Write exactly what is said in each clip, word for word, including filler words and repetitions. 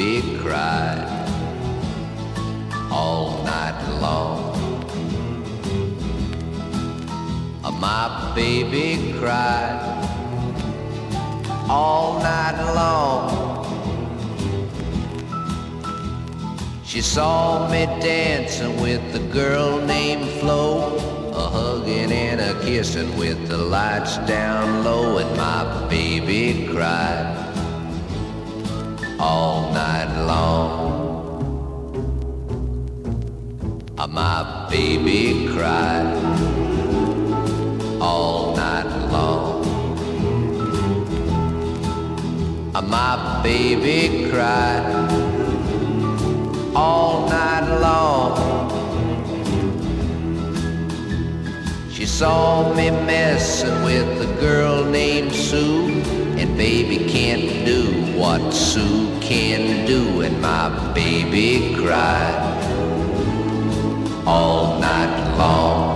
baby cried all night long. My baby cried all night long. She saw me dancing with a girl named Flo, a hugging and a kissing with the lights down low. And my baby cried all night long. My baby cried all night long. My baby cried all night long. She saw me messing with a girl named Sue, and baby can't do what Sue can do. And my baby cried all night long.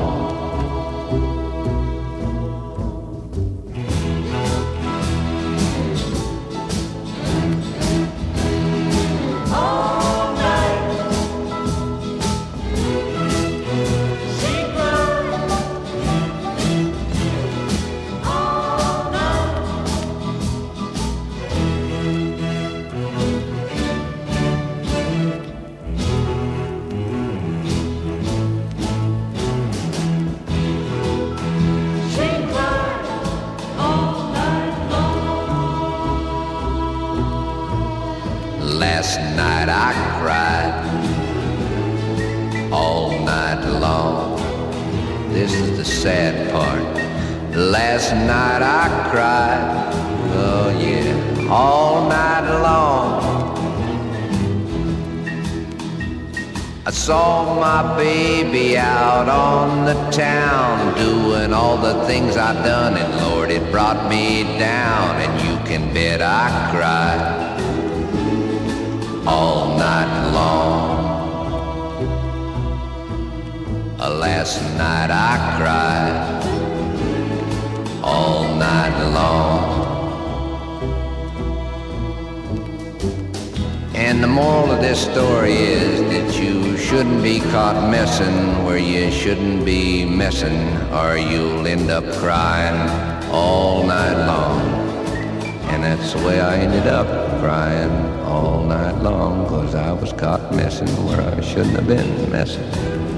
Last night I cried all night long. This is the sad part. Last night I cried, oh yeah, all night long. I saw my baby out on the town, doing all the things I'd done, and Lord, it brought me down. And you can bet I cried all night long. Last night I cried all night long. And the moral of this story is that you shouldn't be caught messing where you shouldn't be messing, or you'll end up crying all night long. And that's the way I ended up, crying all night long, 'cause I was caught messing where I shouldn't have been messing.